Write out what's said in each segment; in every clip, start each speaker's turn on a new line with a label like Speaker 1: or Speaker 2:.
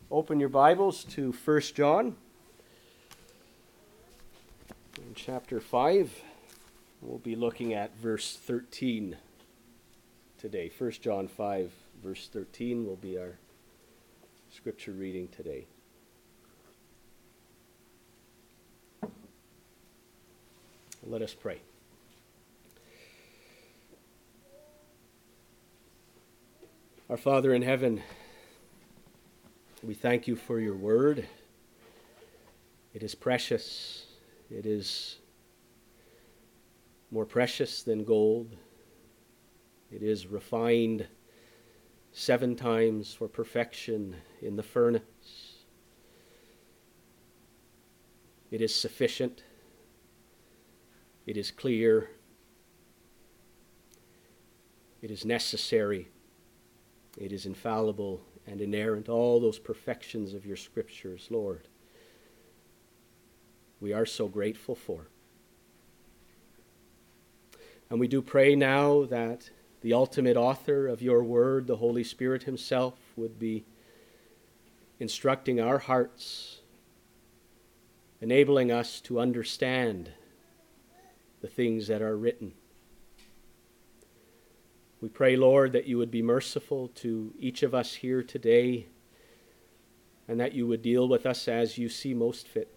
Speaker 1: Open your Bibles to 1 John in chapter 5. We'll be looking at verse 13 today. 1 John 5, verse 13 will be our scripture reading today. Let us pray. Our Father in heaven, we thank you for your word. It is precious. It is more precious than gold. It is refined 7 times for perfection in the furnace. It is sufficient. It is clear. It is necessary. It is infallible and inerrant, all those perfections of your scriptures, Lord. We are so grateful for. And we do pray now that the ultimate author of your word, the Holy Spirit himself, would be instructing our hearts, enabling us to understand the things that are written. We pray, Lord, that you would be merciful to each of us here today and that you would deal with us as you see most fit.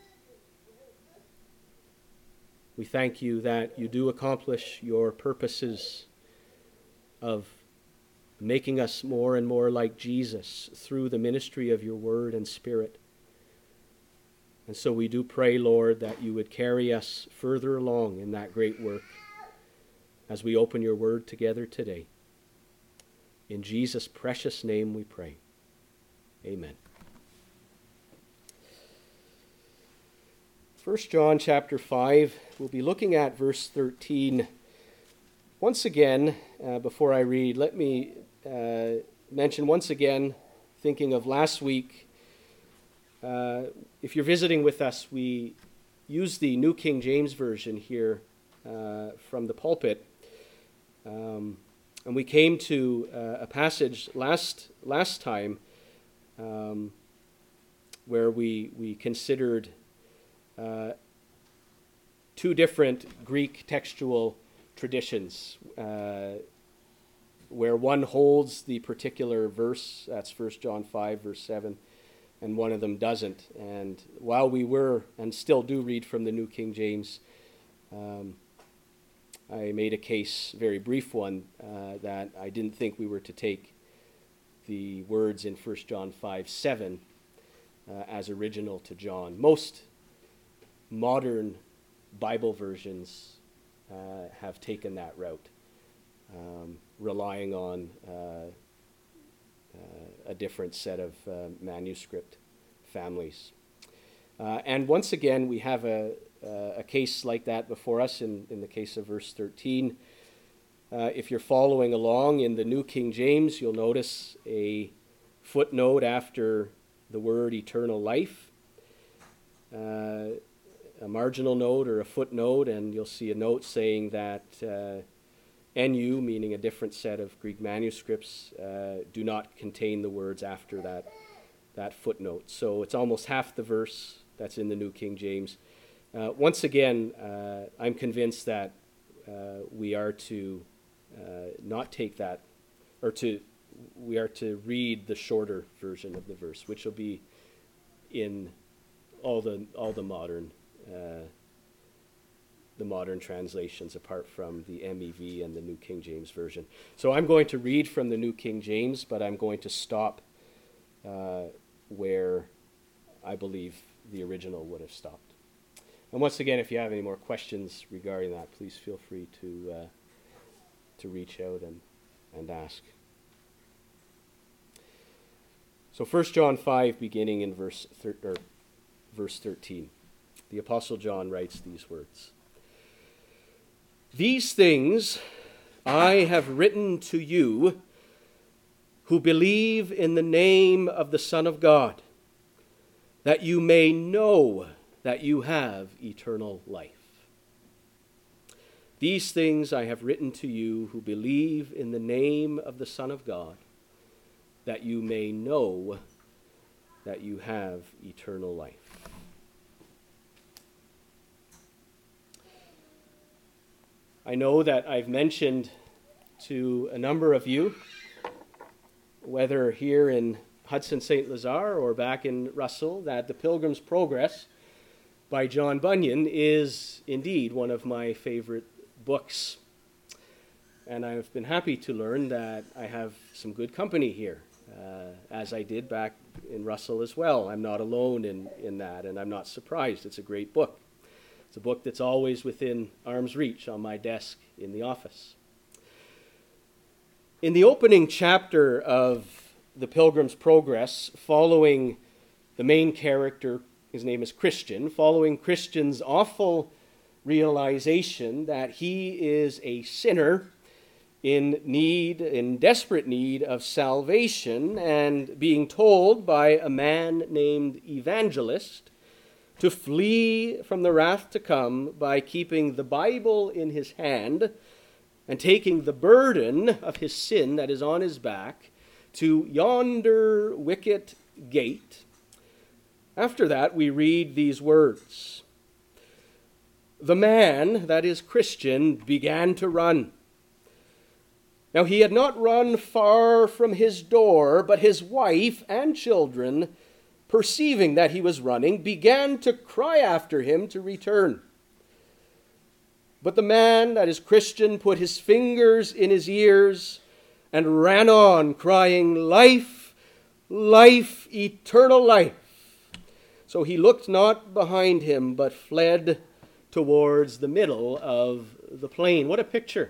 Speaker 1: We thank you that you do accomplish your purposes of making us more and more like Jesus through the ministry of your word and spirit. And so we do pray, Lord, that you would carry us further along in that great work as we open your word together today. In Jesus' precious name we pray. Amen. 1 John chapter 5, we'll be looking at verse 13. Once again, before I read, let me mention once again, thinking of last week, if you're visiting with us, we use the New King James Version here from the pulpit. And we came to a passage last time where we considered 2 different Greek textual traditions, where one holds the particular verse, that's 1 John 5, verse 7, and one of them doesn't. And while we were, and still do read from the New King James, I made a case, very brief one, that I didn't think we were to take the words in 1 John 5, 7 as original to John. Most modern Bible versions have taken that route, relying on a different set of manuscript families. And once again, we have a case like that before us in the case of verse 13. If you're following along in the New King James, you'll notice a footnote after the word eternal life, a marginal note or a footnote, and you'll see a note saying that NU, meaning a different set of Greek manuscripts, do not contain the words after that footnote. So it's almost half the verse that's in the New King James. Once again, I'm convinced that we are to not take that, or we are to read the shorter version of the verse, which will be in all the modern translations, apart from the MEV and the New King James Version. So I'm going to read from the New King James, but I'm going to stop where I believe the original would have stopped. And once again, if you have any more questions regarding that, please feel free to reach out and ask. So 1 John 5, beginning in verse 13. The Apostle John writes these words. These things I have written to you who believe in the name of the Son of God, that you may know that you have eternal life. These things I have written to you who believe in the name of the Son of God, that you may know that you have eternal life. I know that I've mentioned to a number of you, whether here in Hudson St. Lazare or back in Russell, that The Pilgrim's Progress by John Bunyan is indeed one of my favorite books. And I've been happy to learn that I have some good company here, as I did back in Russell as well. I'm not alone in that, and I'm not surprised. It's a great book. It's a book that's always within arm's reach on my desk in the office. In the opening chapter of The Pilgrim's Progress, following the main character, his name is Christian, following Christian's awful realization that he is a sinner in desperate need of salvation, and being told by a man named Evangelist to flee from the wrath to come by keeping the Bible in his hand and taking the burden of his sin that is on his back to yonder wicket gate. After that, we read these words. The man, that is Christian, began to run. Now he had not run far from his door, but his wife and children, perceiving that he was running, began to cry after him to return. But the man, that is Christian, put his fingers in his ears and ran on, crying, Life, life, eternal life. So he looked not behind him, but fled towards the middle of the plain. What a picture.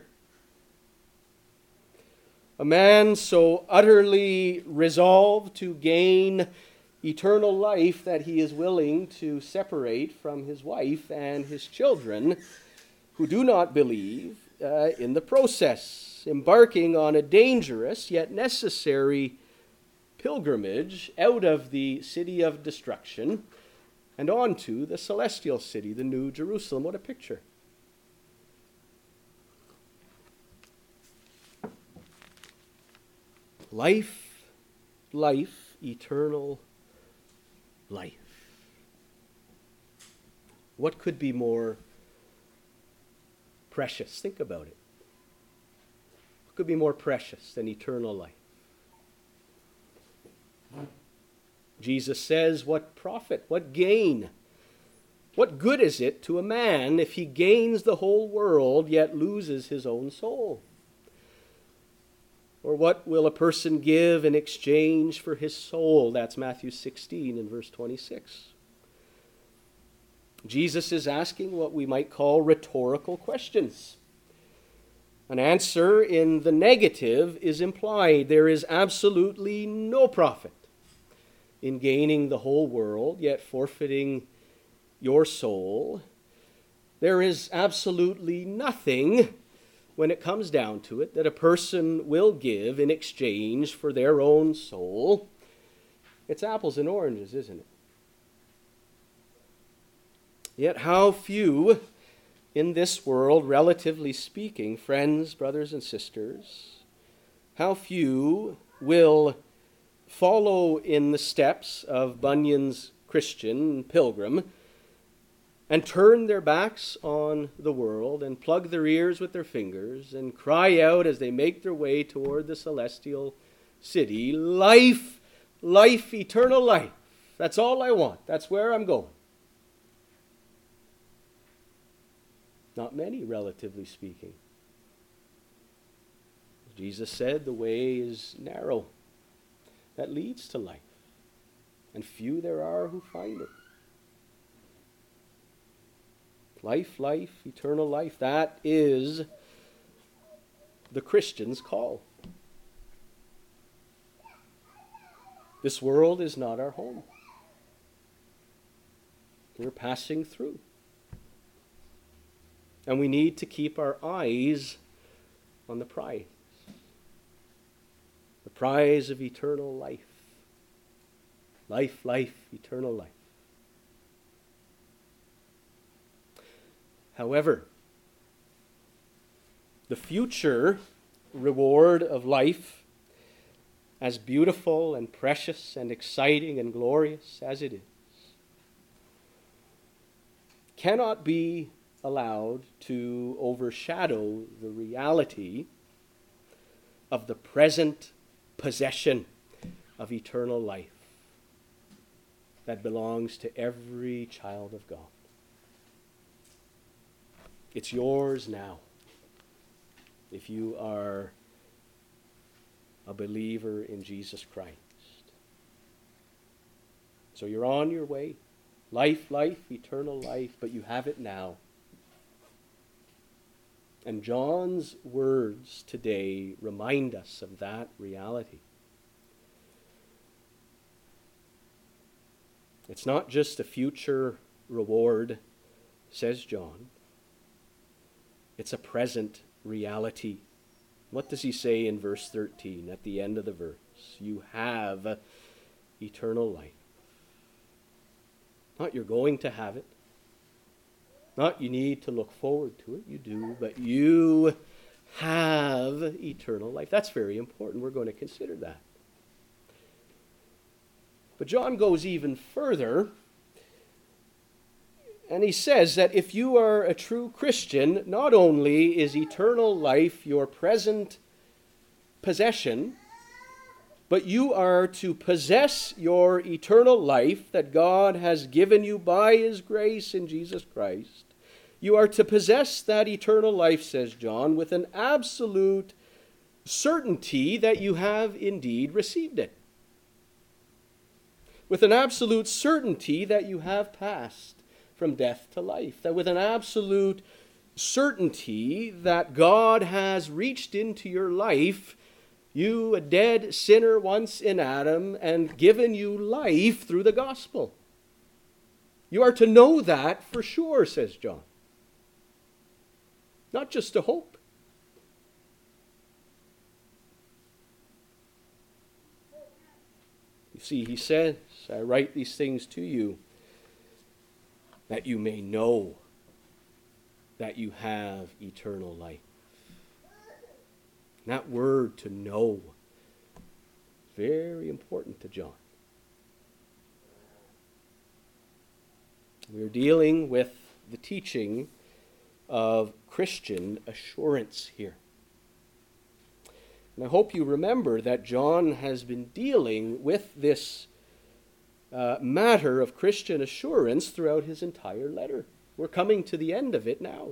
Speaker 1: A man so utterly resolved to gain eternal life that he is willing to separate from his wife and his children who do not believe in the process, embarking on a dangerous yet necessary pilgrimage out of the city of destruction and onto the celestial city, the New Jerusalem. What a picture. Life, life, eternal life. What could be more precious? Think about it. What could be more precious than eternal life? Jesus says, what profit, what gain, what good is it to a man if he gains the whole world yet loses his own soul? Or what will a person give in exchange for his soul? That's Matthew 16 and verse 26. Jesus is asking what we might call rhetorical questions. An answer in the negative is implied. There is absolutely no profit in gaining the whole world, yet forfeiting your soul. There is absolutely nothing, when it comes down to it, that a person will give in exchange for their own soul. It's apples and oranges, isn't it? Yet how few in this world, relatively speaking, friends, brothers and sisters, how few will follow in the steps of Bunyan's Christian pilgrim and turn their backs on the world and plug their ears with their fingers and cry out as they make their way toward the celestial city, Life, life, eternal life. That's all I want. That's where I'm going. Not many, relatively speaking. Jesus said the way is narrow that leads to life, and few there are who find it. Life, life, eternal life, that is the Christian's call. This world is not our home. We're passing through. And we need to keep our eyes on the prize. The prize of eternal life. Life, life, eternal life. However, the future reward of life as beautiful and precious and exciting and glorious as it is, cannot be allowed to overshadow the reality of the present possession of eternal life that belongs to every child of God. It's yours now if you are a believer in Jesus Christ. So you're on your way. Life, eternal life, but you have it now. And John's words today remind us of that reality. It's not just a future reward, says John. It's a present reality. What does he say in verse 13 at the end of the verse? You have eternal life. Not you're going to have it. Not you need to look forward to it. You do, but you have eternal life. That's very important. We're going to consider that. But John goes even further, and he says that if you are a true Christian, not only is eternal life your present possession, but you are to possess your eternal life that God has given you by His grace in Jesus Christ. You are to possess that eternal life, says John, with an absolute certainty that you have indeed received it. With an absolute certainty that you have passed from death to life. That with an absolute certainty that God has reached into your life, you, a dead sinner once in Adam, and given you life through the gospel. You are to know that for sure, says John. Not just a hope. You see, he says, I write these things to you that you may know that you have eternal life. And that word, to know, very important to John. We're dealing with the teaching of Christian assurance here. And I hope you remember that John has been dealing with this matter of Christian assurance throughout his entire letter. We're coming to the end of it now.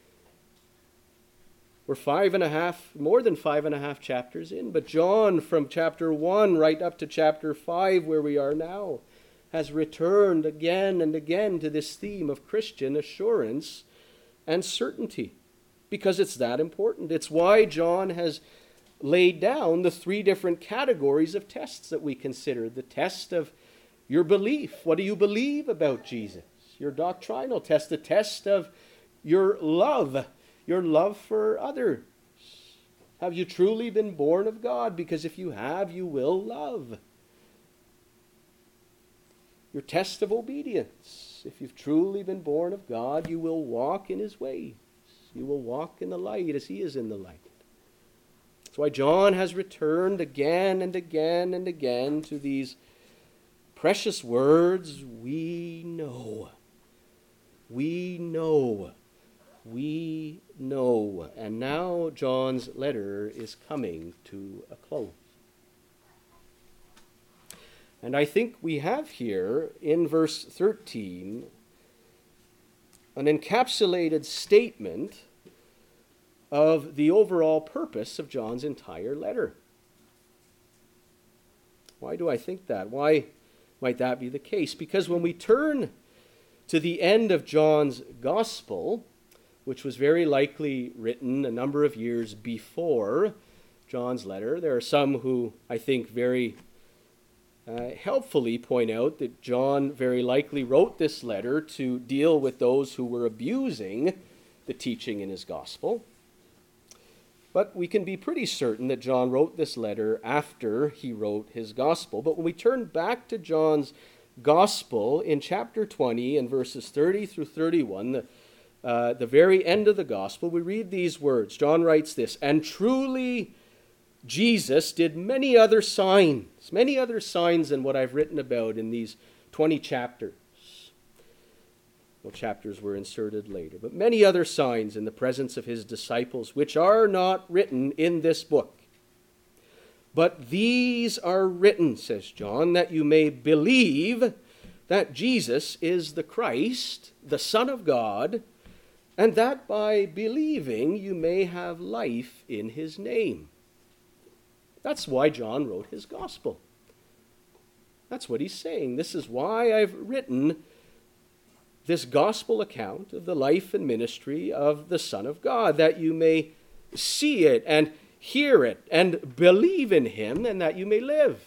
Speaker 1: We're more than 5.5 chapters in, but John, from chapter 1 right up to chapter 5, where we are now, has returned again and again to this theme of Christian assurance and certainty, because it's that important. It's why John has laid down the 3 different categories of tests that we consider. The test of your belief. What do you believe about Jesus? Your doctrinal test. The test of your love for others. Have you truly been born of God? Because if you have, you will love. Your test of obedience. If you've truly been born of God, you will walk in His ways. You will walk in the light as He is in the light. That's why John has returned again and again and again to these precious words. We know. We know. We know. And now John's letter is coming to a close. And I think we have here in verse 13 an encapsulated statement of the overall purpose of John's entire letter. Why do I think that? Why might that be the case? Because when we turn to the end of John's gospel, which was very likely written a number of years before John's letter, there are some who I think very helpfully point out that John very likely wrote this letter to deal with those who were abusing the teaching in his gospel. But we can be pretty certain that John wrote this letter after he wrote his gospel. But when we turn back to John's gospel in chapter 20 and verses 30 through 31, the very end of the gospel, we read these words. John writes this, "And truly Jesus did many other signs than what I've written about in these 20 chapters. Well, chapters were inserted later, but many other signs in the presence of his disciples, which are not written in this book. But these are written, says John, that you may believe that Jesus is the Christ, the Son of God, and that by believing you may have life in his name. That's why John wrote his gospel. That's what he's saying. This is why I've written this gospel account of the life and ministry of the Son of God, that you may see it and hear it and believe in him, and that you may live.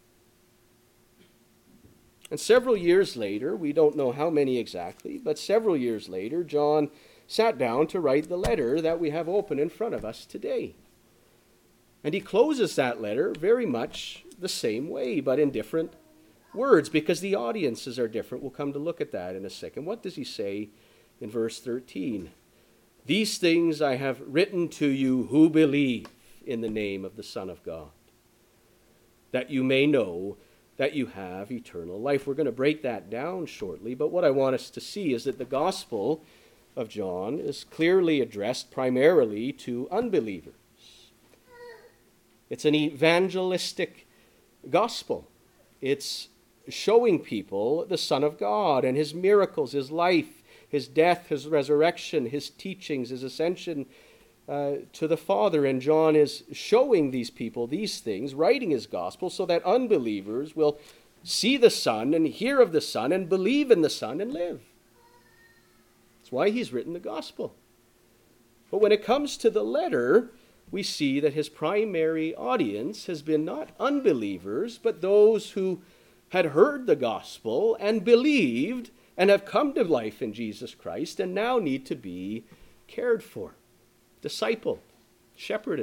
Speaker 1: And several years later, we don't know how many exactly, but several years later, John sat down to write the letter that we have open in front of us today. And he closes that letter very much the same way, but in different words, because the audiences are different. We'll come to look at that in a second. What does he say in verse 13? These things I have written to you who believe in the name of the Son of God, that you may know that you have eternal life. We're going to break that down shortly, but what I want us to see is that the gospel of John is clearly addressed primarily to unbelievers. It's an evangelistic gospel. It's showing people the Son of God and his miracles, his life, his death, his resurrection, his teachings, his ascension to the Father. And John is showing these people these things, writing his gospel, so that unbelievers will see the Son and hear of the Son and believe in the Son and live. That's why he's written the gospel. But when it comes to the letter, we see that his primary audience has been not unbelievers, but those who had heard the gospel and believed and have come to life in Jesus Christ and now need to be cared for, discipled, shepherded.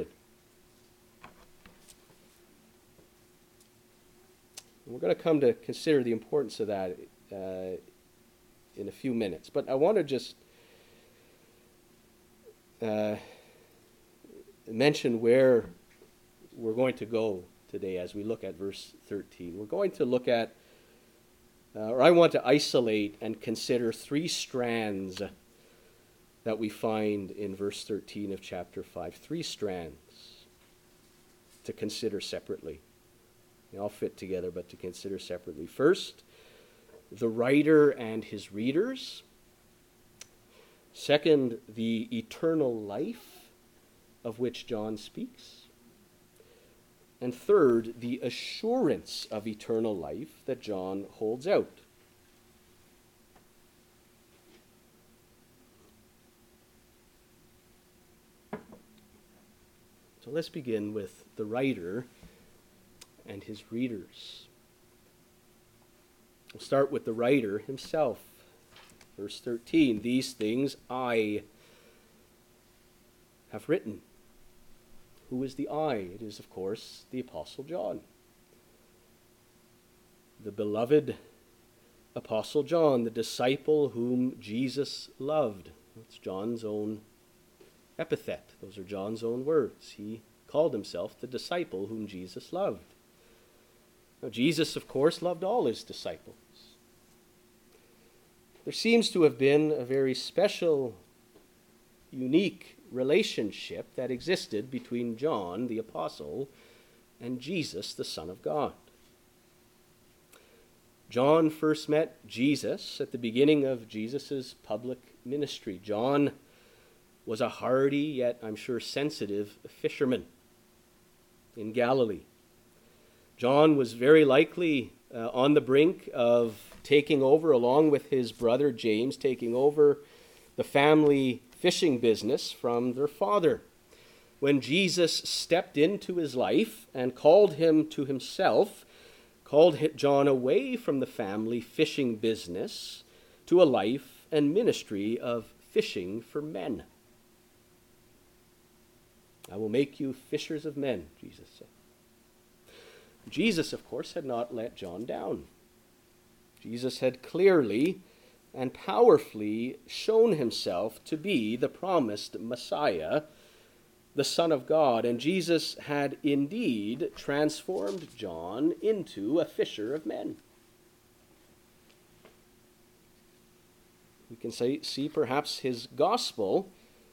Speaker 1: And we're going to come to consider the importance of that in a few minutes. But I want to just mention where we're going to go today as we look at verse 13. We're going to look at, or I want to isolate and consider three strands that we find in verse 13 of chapter 5. Three strands to consider separately. They all fit together, but to consider separately. First, the writer and his readers. Second, the eternal life of which John speaks. And third, the assurance of eternal life that John holds out. So let's begin with the writer and his readers. We'll start with the writer himself. Verse 13, these things I have written. Who is the I? It is, of course, the Apostle John. The beloved Apostle John, the disciple whom Jesus loved. That's John's own epithet. Those are John's own words. He called himself the disciple whom Jesus loved. Now, Jesus, of course, loved all his disciples. There seems to have been a very special, unique relationship that existed between John, the apostle, and Jesus, the Son of God. John first met Jesus at the beginning of Jesus' public ministry. John was a hardy, yet I'm sure sensitive fisherman in Galilee. John was very likely on the brink of taking over, along with his brother James, taking over the family fishing business from their father. When Jesus stepped into his life and called him to himself, called John away from the family fishing business to a life and ministry of fishing for men. I will make you fishers of men, Jesus said. Jesus, of course, had not let John down. Jesus had clearly and powerfully shown himself to be the promised Messiah, the Son of God. And Jesus had indeed transformed John into a fisher of men. We can see perhaps his gospel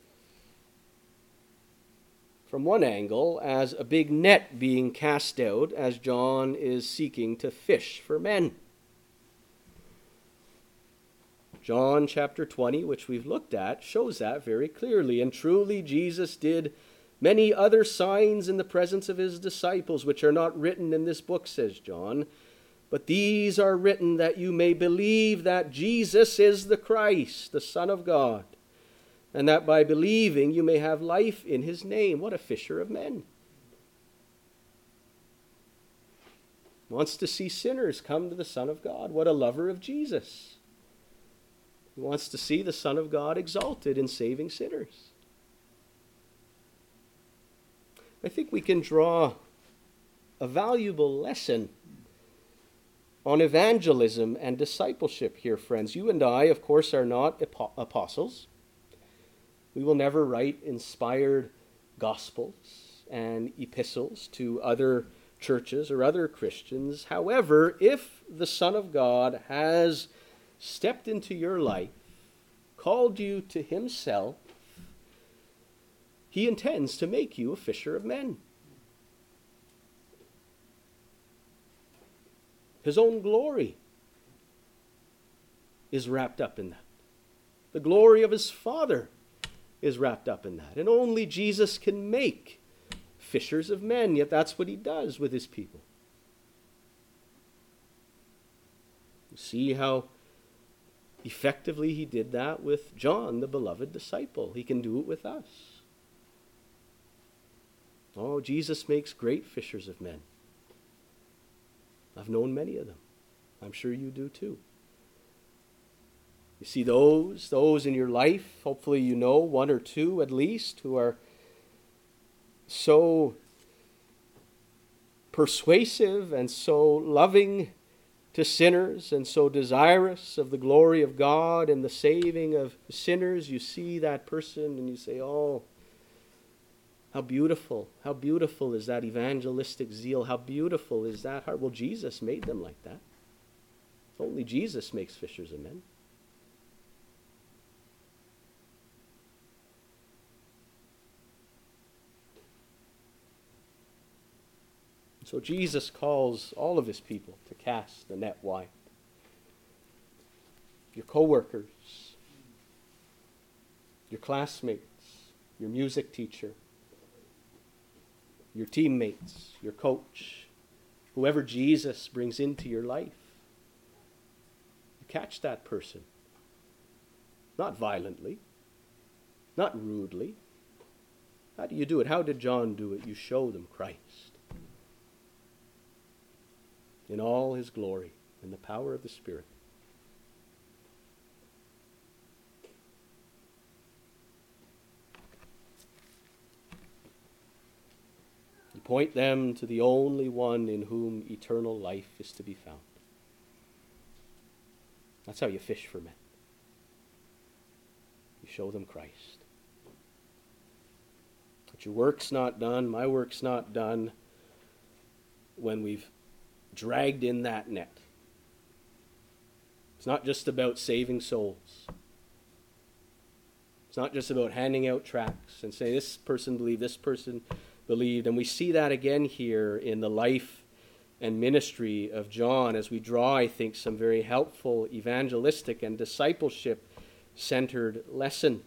Speaker 1: from one angle as a big net being cast out as John is seeking to fish for men. John chapter 20, which we've looked at, shows that very clearly. And truly Jesus did many other signs in the presence of his disciples, which are not written in this book, says John. But these are written that you may believe that Jesus is the Christ, the Son of God, and that by believing you may have life in his name. What a fisher of men. Wants to see sinners come to the Son of God. What a lover of Jesus. He wants to see the Son of God exalted in saving sinners. I think we can draw a valuable lesson on evangelism and discipleship here, friends. You and I, of course, are not apostles. We will never write inspired gospels and epistles to other churches or other Christians. However, if the Son of God has stepped into your life, called you to himself, he intends to make you a fisher of men. His own glory is wrapped up in that. The glory of his Father is wrapped up in that. And only Jesus can make fishers of men, yet that's what he does with his people. You see how effectively he did that with John, the beloved disciple. He can do it with us. Oh, Jesus makes great fishers of men. I've known many of them. I'm sure you do too. You see those in your life, hopefully you know one or two at least, who are so persuasive and so loving to sinners and so desirous of the glory of God and the saving of sinners. You see that person and you say, oh, how beautiful is that evangelistic zeal? How beautiful is that heart? Well, Jesus made them like that. Only Jesus makes fishers of men. So Jesus calls all of his people to cast the net wide. Your co-workers, your classmates, your music teacher, your teammates, your coach, whoever Jesus brings into your life. You catch that person. Not violently, not rudely. How do you do it? How did John do it? You show them Christ in all his glory, in the power of the Spirit. You point them to the only one in whom eternal life is to be found. That's how you fish for men. You show them Christ. But your work's not done, my work's not done when we've dragged in that net. It's not just about saving souls. It's not just about handing out tracts and saying this person believed, this person believed. And we see that again here in the life and ministry of John as we draw, I think, some very helpful evangelistic and discipleship-centered lessons.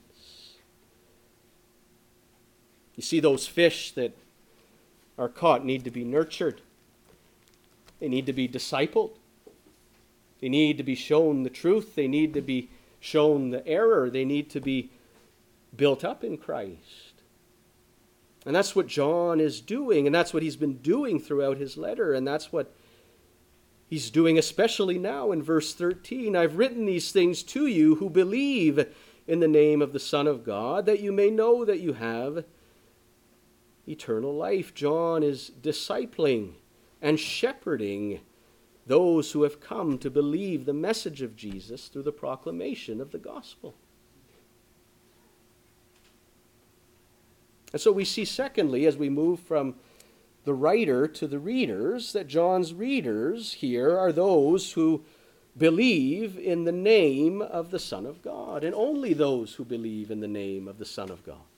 Speaker 1: You see, those fish that are caught need to be nurtured. They need to be discipled. They need to be shown the truth. They need to be shown the error. They need to be built up in Christ. And that's what John is doing, and that's what he's been doing throughout his letter, and that's what he's doing especially now in verse 13. I've written these things to you who believe in the name of the Son of God, that you may know that you have eternal life. John is discipling and shepherding those who have come to believe the message of Jesus through the proclamation of the gospel. And so we see, secondly, as we move from the writer to the readers, that John's readers here are those who believe in the name of the Son of God, and only those who believe in the name of the Son of God.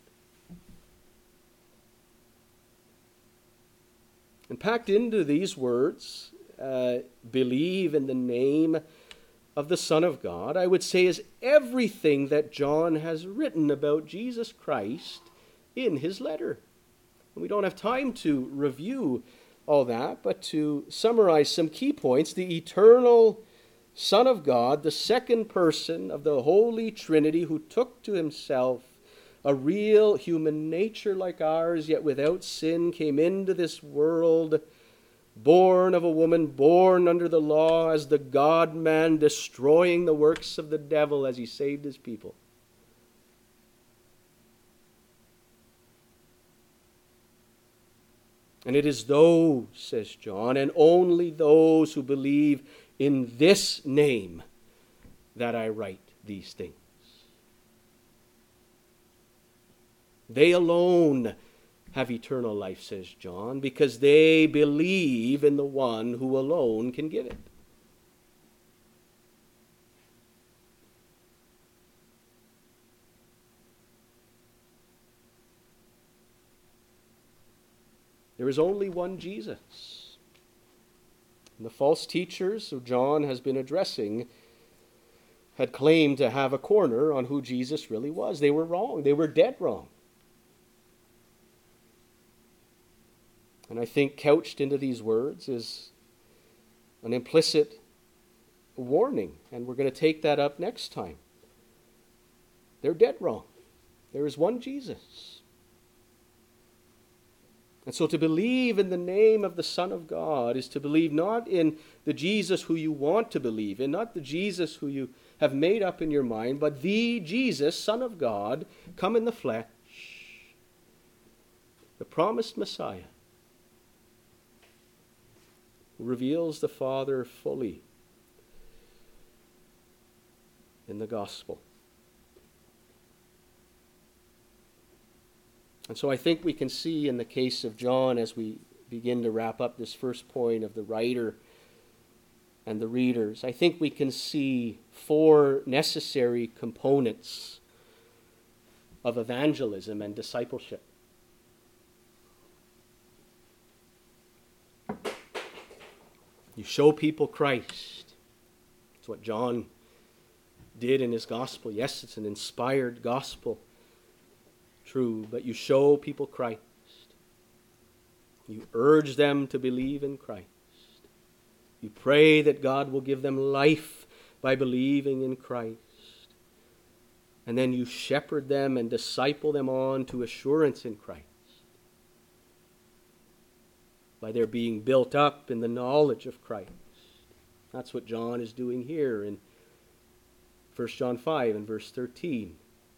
Speaker 1: And packed into these words, believe in the name of the Son of God, I would say is everything that John has written about Jesus Christ in his letter. And we don't have time to review all that, but to summarize some key points: the eternal Son of God, the second person of the Holy Trinity, who took to himself a real human nature like ours, yet without sin, came into this world, born of a woman, born under the law, as the God-man, destroying the works of the devil as he saved his people. And it is those, says John, and only those who believe in this name that I write these things. They alone have eternal life, says John, because they believe in the one who alone can give it. There is only one Jesus. And the false teachers who John has been addressing had claimed to have a corner on who Jesus really was. They were wrong. They were dead wrong. And I think couched into these words is an implicit warning, and we're going to take that up next time. They're dead wrong. There is one Jesus. And so to believe in the name of the Son of God is to believe not in the Jesus who you want to believe in, not the Jesus who you have made up in your mind, but the Jesus, Son of God, come in the flesh, the promised Messiah, who reveals the Father fully in the gospel. And so I think we can see in the case of John, as we begin to wrap up this first point of the writer and the readers, I think we can see four necessary components of evangelism and discipleship. You show people Christ. It's what John did in his gospel. Yes, it's an inspired gospel. True, but you show people Christ. You urge them to believe in Christ. You pray that God will give them life by believing in Christ. And then you shepherd them and disciple them on to assurance in Christ, by their being built up in the knowledge of Christ. That's what John is doing here in 1 John 5 and verse 13.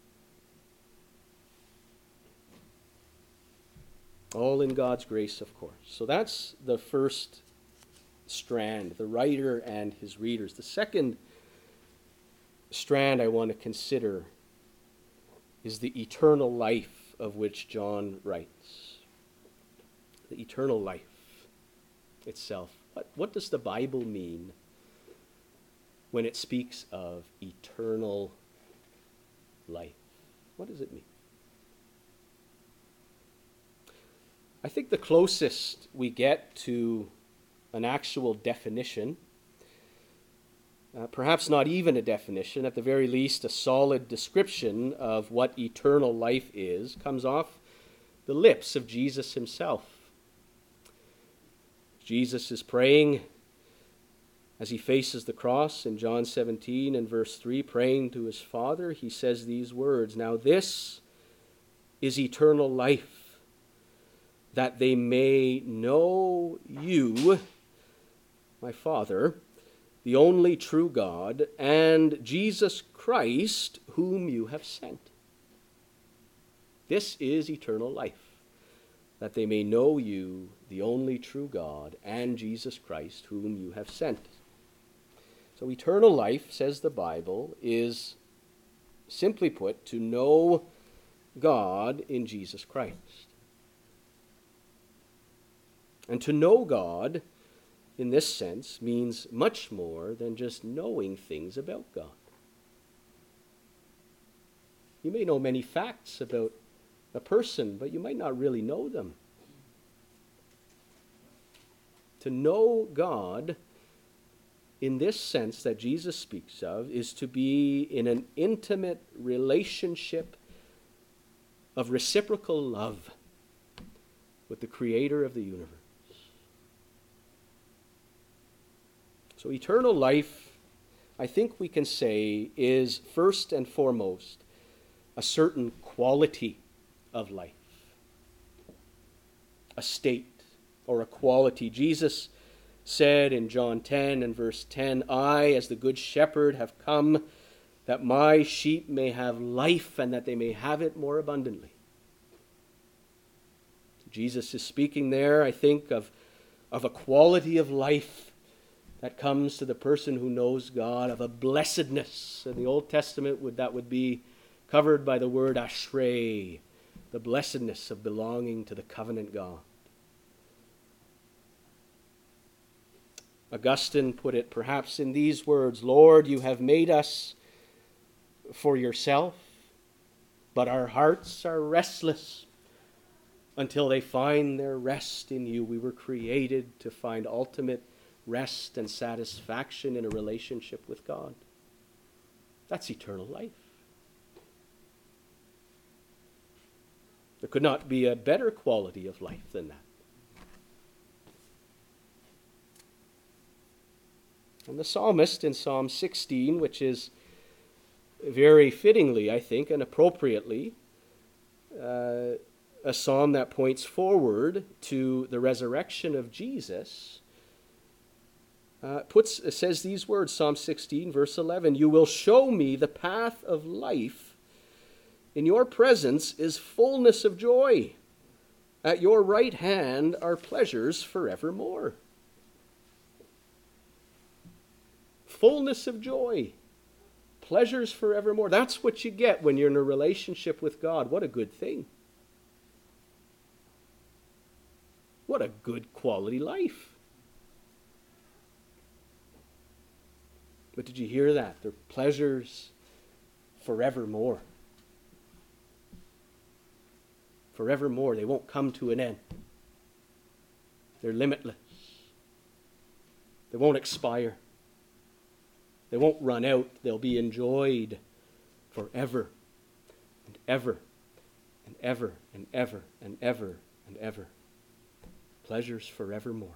Speaker 1: All in God's grace, of course. So that's the first strand, the writer and his readers. The second strand I want to consider is the eternal life of which John writes. The eternal life itself. What does the Bible mean when it speaks of eternal life? What does it mean? I think the closest we get to an actual definition, perhaps not even a definition, at the very least a solid description of what eternal life is, comes off the lips of Jesus himself. Jesus is praying as he faces the cross in John 17 and verse 3, praying to his Father. He says these words, "Now this is eternal life, that they may know you, my Father, the only true God, and Jesus Christ, whom you have sent." This is eternal life, that they may know you, the only true God, and Jesus Christ, whom you have sent. So eternal life, says the Bible, is, simply put, to know God in Jesus Christ. And to know God, in this sense, means much more than just knowing things about God. You may know many facts about a person, but you might not really know them. To know God, in this sense that Jesus speaks of, is to be in an intimate relationship of reciprocal love with the Creator of the universe. So eternal life, I think we can say, is first and foremost a certain quality of life, a state or a quality. Jesus said in John 10 and verse 10, I, as the good shepherd, have come that my sheep may have life and that they may have it more abundantly. Jesus is speaking there, I think, of a quality of life that comes to the person who knows God, of a blessedness. In the Old Testament, that would be covered by the word ashrei, the blessedness of belonging to the covenant God. Augustine put it perhaps in these words, Lord, you have made us for yourself, but our hearts are restless until they find their rest in you. We were created to find ultimate rest and satisfaction in a relationship with God. That's eternal life. There could not be a better quality of life than that. And the psalmist in Psalm 16, which is very fittingly, I think, and appropriately, a psalm that points forward to the resurrection of Jesus, says these words, Psalm 16, verse 11, you will show me the path of life. In your presence is fullness of joy. At your right hand are pleasures forevermore. Fullness of joy. Pleasures forevermore. That's what you get when you're in a relationship with God. What a good thing. What a good quality life. But did you hear that? They're pleasures forevermore. Forevermore. They won't come to an end. They're limitless. They won't expire. They won't run out. They'll be enjoyed forever and ever and ever and ever and ever and ever. Pleasures forevermore.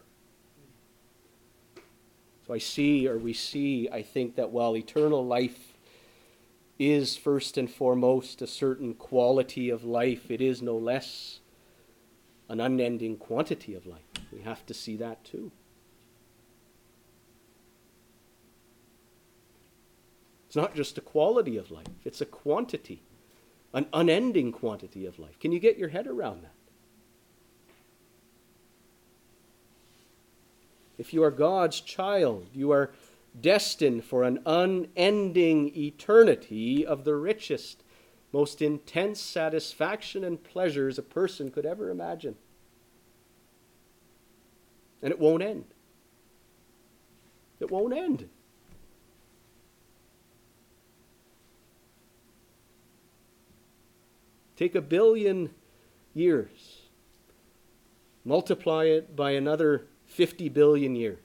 Speaker 1: So we see, I think, that while eternal life is first and foremost a certain quality of life, it is no less an unending quantity of life. We have to see that too. It's not just a quality of life, it's a quantity, an unending quantity of life. Can you get your head around that? If you are God's child, you are destined for an unending eternity of the richest, most intense satisfaction and pleasures a person could ever imagine. And it won't end. It won't end. Take 1 billion years, multiply it by another 50 billion years.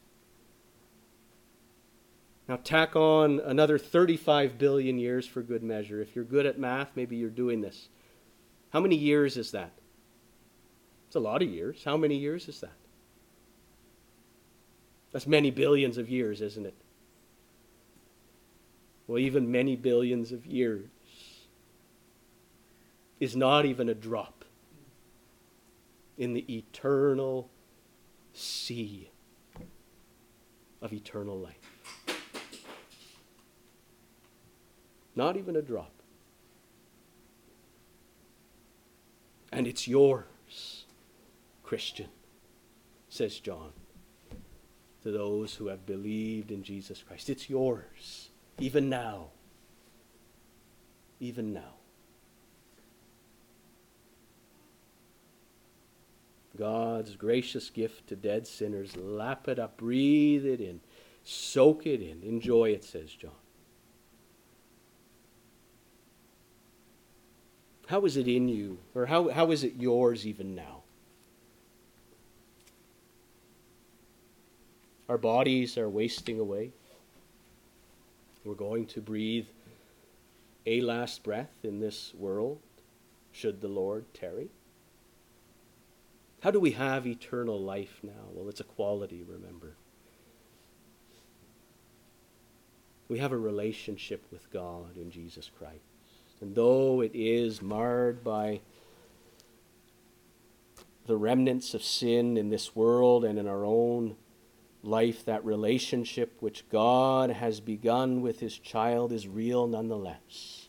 Speaker 1: Now tack on another 35 billion years for good measure. If you're good at math, maybe you're doing this. How many years is that? It's a lot of years. How many years is that? That's many billions of years, isn't it? Well, even many billions of years is not even a drop in the eternal sea of eternal life. Not even a drop. And it's yours, Christian, says John, to those who have believed in Jesus Christ. It's yours, even now. Even now. God's gracious gift to dead sinners. Lap it up, breathe it in, soak it in, enjoy it, says John. How is it in you, or how is it yours even now? Our bodies are wasting away. We're going to breathe a last breath in this world, should the Lord tarry. How do we have eternal life now? Well, it's a quality, remember. We have a relationship with God in Jesus Christ. And though it is marred by the remnants of sin in this world and in our own life, that relationship which God has begun with his child is real nonetheless.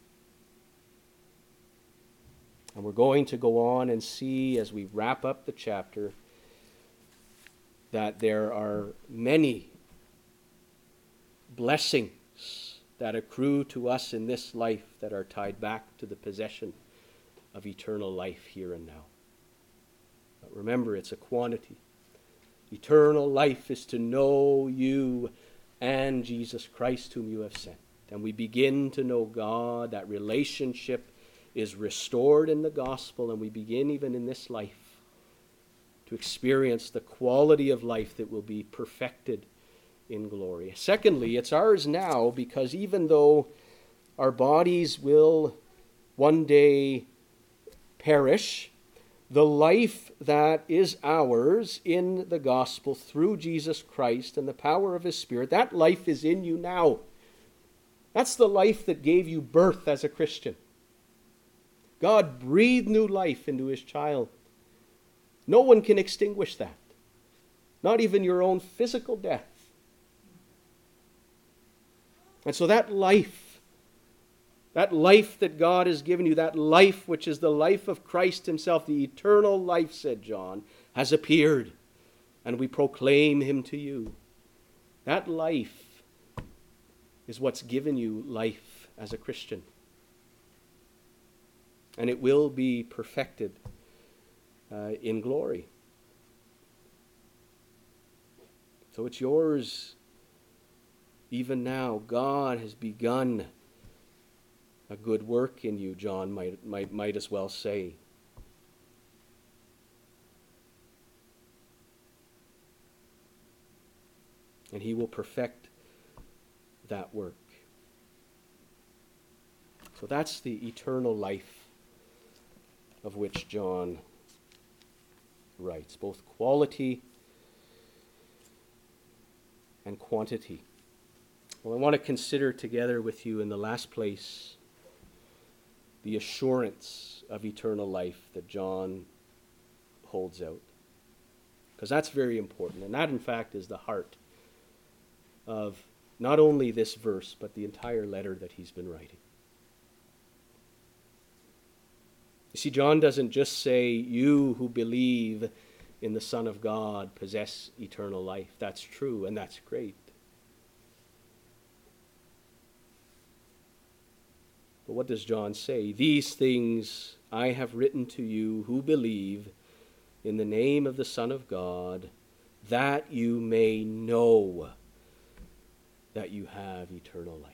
Speaker 1: And we're going to go on and see as we wrap up the chapter that there are many blessings that accrue to us in this life that are tied back to the possession of eternal life here and now. But remember, it's a quantity. Eternal life is to know you and Jesus Christ whom you have sent. And we begin to know God. That relationship is restored in the gospel, and we begin even in this life to experience the quality of life that will be perfected in glory. Secondly, it's ours now because even though our bodies will one day perish, the life that is ours in the gospel through Jesus Christ and the power of his Spirit, that life is in you now. That's the life that gave you birth as a Christian. God breathed new life into his child. No one can extinguish that. Not even your own physical death. And so that life that God has given you, that life which is the life of Christ himself, the eternal life, said John, has appeared, and we proclaim him to you. That life is what's given you life as a Christian. And it will be perfected in glory. So it's yours even now. God has begun a good work in you, John might as well say. And he will perfect that work. So that's the eternal life of which John writes, both quality and quantity. Well, I want to consider together with you in the last place the assurance of eternal life that John holds out. Because that's very important. And that, in fact, is the heart of not only this verse, but the entire letter that he's been writing. You see, John doesn't just say, you who believe in the Son of God possess eternal life. That's true, and that's great. But what does John say? These things I have written to you who believe in the name of the Son of God, that you may know that you have eternal life.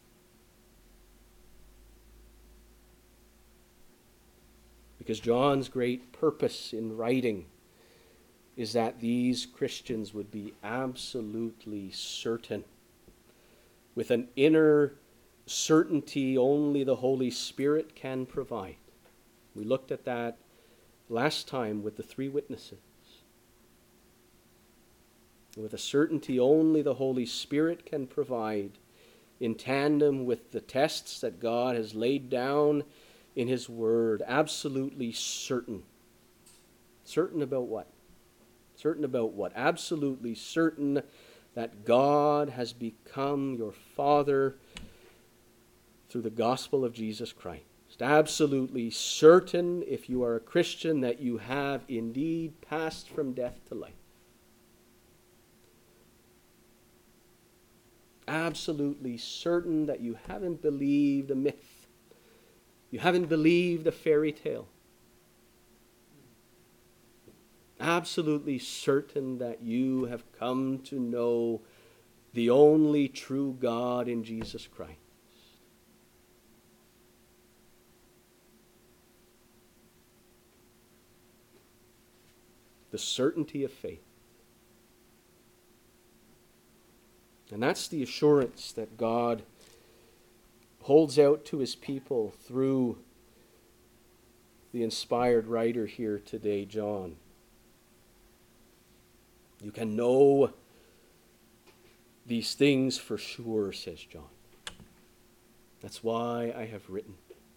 Speaker 1: Because John's great purpose in writing is that these Christians would be absolutely certain, with an inner certainty only the Holy Spirit can provide. We looked at that last time with the three witnesses. With a certainty only the Holy Spirit can provide, in tandem with the tests that God has laid down in his word, absolutely certain. Certain about what? Certain about what? Absolutely certain that God has become your Father through the gospel of Jesus Christ. Absolutely certain, if you are a Christian, that you have indeed passed from death to life. Absolutely certain that you haven't believed a myth. You haven't believed a fairy tale. absolutely certain that you have come to know the only true God in Jesus Christ. The certainty of faith. And that's the assurance that God holds out to his people through the inspired writer here today, John. You can know these things for sure, says John. That's why I have written.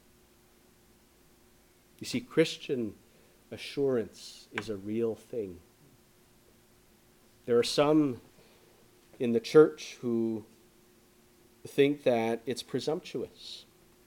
Speaker 1: You see, Christian assurance is a real thing. There are some in the church who think that it's presumptuous.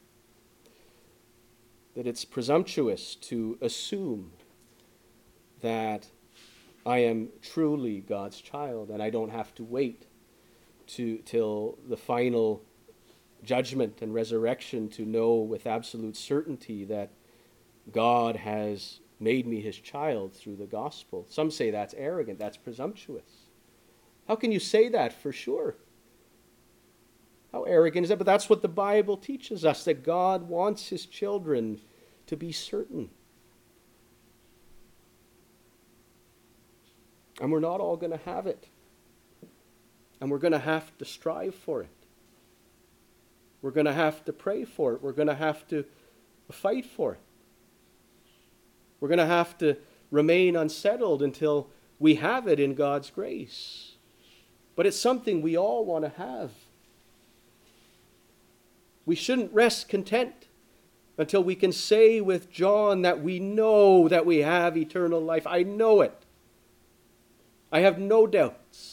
Speaker 1: That it's presumptuous to assume that I am truly God's child and I don't have to wait till the final judgment and resurrection to know with absolute certainty that God has made me his child through the gospel. Some say that's arrogant, that's presumptuous. How can you say that for sure? How arrogant is that? But that's what the Bible teaches us, that God wants his children to be certain. And we're not all going to have it. And we're going to have to strive for it. We're going to have to pray for it. We're going to have to fight for it. We're going to have to remain unsettled until we have it in God's grace. But it's something we all want to have. We shouldn't rest content until we can say with John that we know that we have eternal life. I know it. I have no doubts.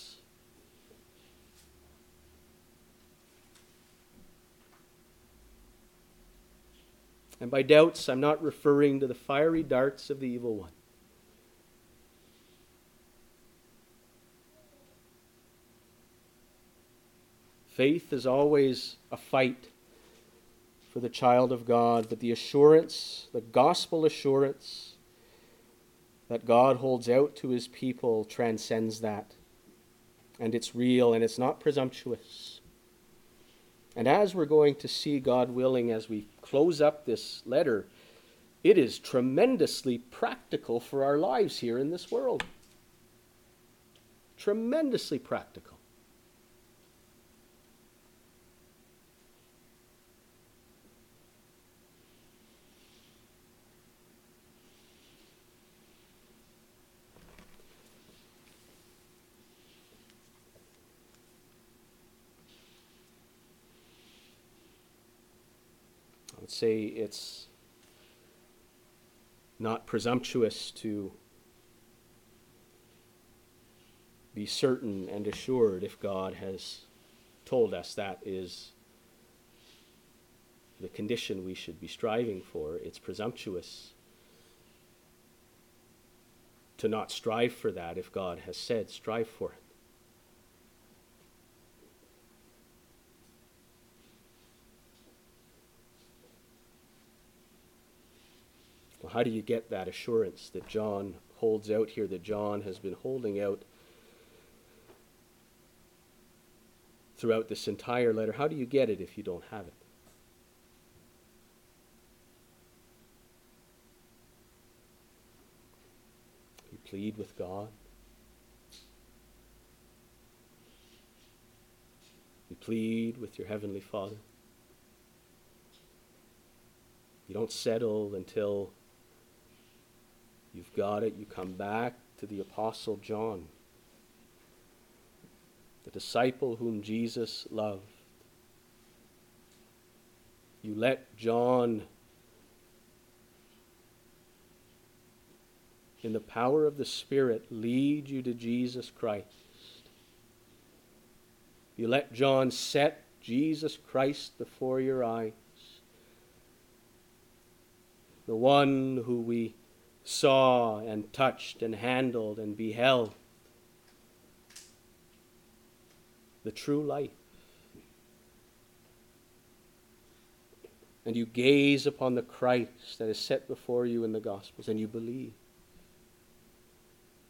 Speaker 1: And by doubts, I'm not referring to the fiery darts of the evil one. Faith is always a fight for the child of God, but the assurance, the gospel assurance that God holds out to his people transcends that. And it's real and it's not presumptuous. And as we're going to see, God willing, as we close up this letter, it is tremendously practical for our lives here in this world. Tremendously practical. I would say it's not presumptuous to be certain and assured if God has told us that is the condition we should be striving for. It's presumptuous to not strive for that if God has said strive for it. Well, how do you get that assurance that John holds out here, that John has been holding out throughout this entire letter? How do you get it if you don't have it? You plead with God. You plead with your Heavenly Father. You don't settle until you've got it. You come back to the Apostle John, the disciple whom Jesus loved. You let John, in the power of the Spirit, lead you to Jesus Christ. You let John set Jesus Christ before your eyes. The one who we saw and touched and handled and beheld. The true life. And you gaze upon the Christ that is set before you in the Gospels and you believe.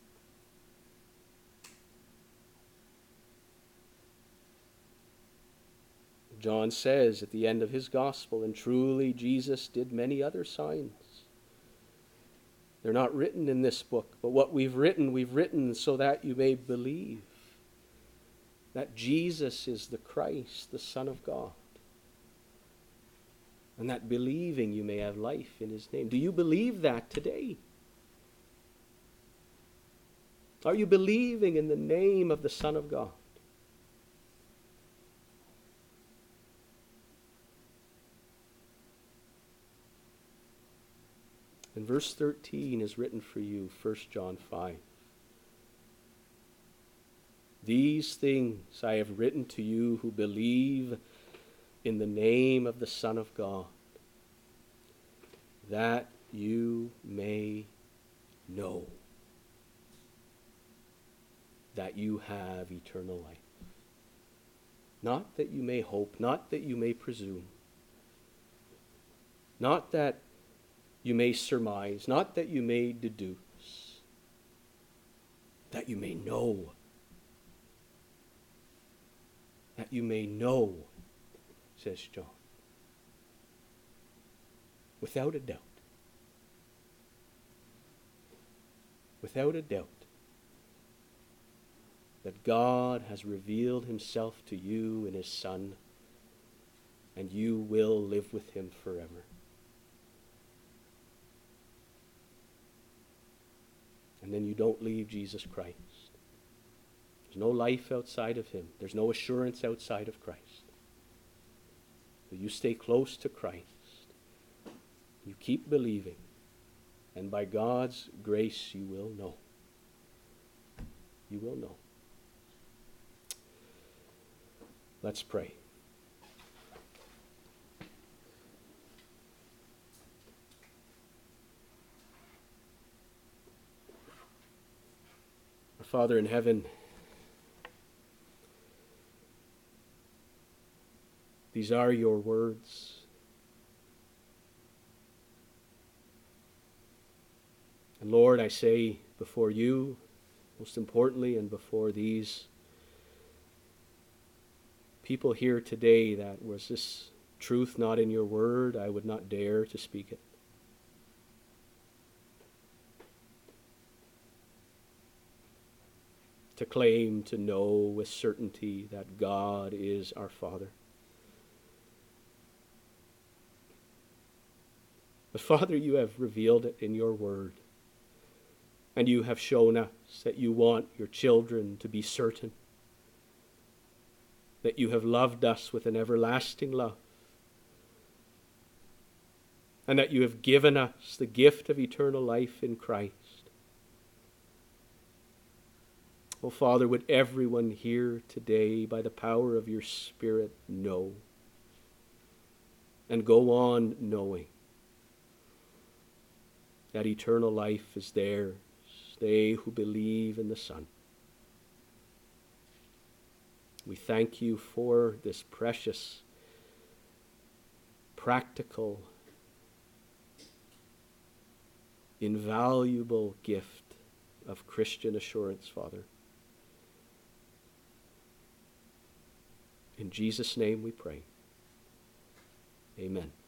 Speaker 1: John says at the end of his gospel, and truly Jesus did many other signs. They're not written in this book, but what we've written so that you may believe that Jesus is the Christ, the Son of God. And that believing you may have life in his name. Do you believe that today? Are you believing in the name of the Son of God? And verse 13 is written for you, 1 John 5. These things I have written to you who believe in the name of the Son of God, that you may know that you have eternal life. Not that you may hope, not that you may presume, not that you may surmise, not that you may deduce, that you may know. That you may know, says John, without a doubt. Without a doubt. That God has revealed himself to you in his Son, and you will live with him forever. And then you don't leave Jesus Christ. There's no life outside of him. There's no assurance outside of Christ. But you stay close to Christ. You keep believing. And by God's grace you will know. You will know. Let's pray. Our Father in heaven, these are your words. And Lord, I say before you, most importantly, and before these people here today, that was this truth not in your word, I would not dare to speak it. To claim to know with certainty that God is our Father. But Father, you have revealed it in your word. And you have shown us that you want your children to be certain. That you have loved us with an everlasting love. And that you have given us the gift of eternal life in Christ. Oh, Father, would everyone here today, by the power of your Spirit, know and go on knowing that eternal life is theirs, they who believe in the Son. We thank you for this precious, practical, invaluable gift of Christian assurance, Father. In Jesus' name we pray. Amen.